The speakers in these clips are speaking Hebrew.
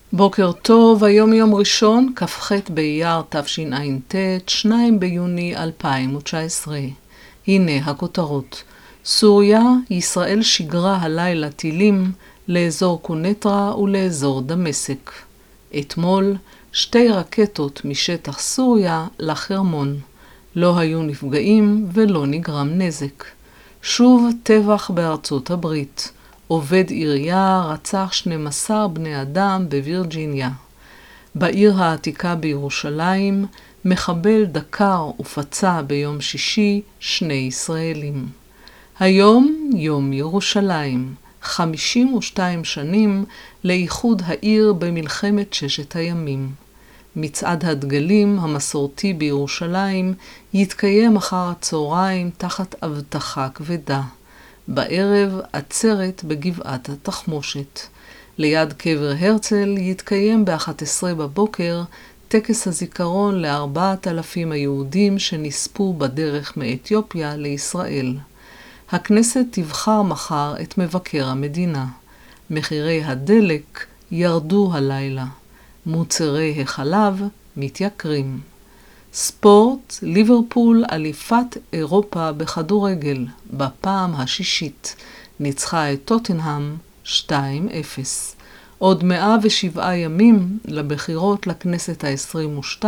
בוקר טוב, היום יום ראשון, כ"ח באייר תשע"ט, 2 ביוני 2019. הנה הכותרות. סוריה, ישראל שיגרה הלילה טילים לאזור קונטרה ולאזור דמשק. אתמול, 2 רקטות משטח סוריה לחרמון. לא היו נפגעים ולא נגרם נזק. שוב טבח בארצות הברית. עובד עירייה רצח 12 בני אדם בווירג'יניה. בעיר העתיקה בירושלים, מחבל דקר ופצע ביום שישי 2 ישראלים. היום יום ירושלים, 52 שנים לאיחוד העיר במלחמת ששת הימים. מצעד הדגלים המסורתי בירושלים יתקיים אחר הצהריים תחת אבטחה כבדה. בערב עצרת בגבעת התחמושת. ליד קבר הרצל יתקיים ב-11 בבוקר טקס הזיכרון ל4,000 היהודים שנספו בדרך מאתיופיה לישראל. הכנסת תבחר מחר את מבקר המדינה. מחירי הדלק ירדו הלילה. מוצרי החלב מתייקרים. ספורט, ליברפול אליפת אירופה בכדורגל, בפעם השישית, ניצחה את טוטנהאם 2-0. עוד 107 ימים לבחירות לכנסת ה-22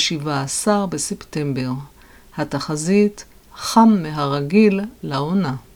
ב-17 בספטמבר. התחזית חם מהרגיל לעונה.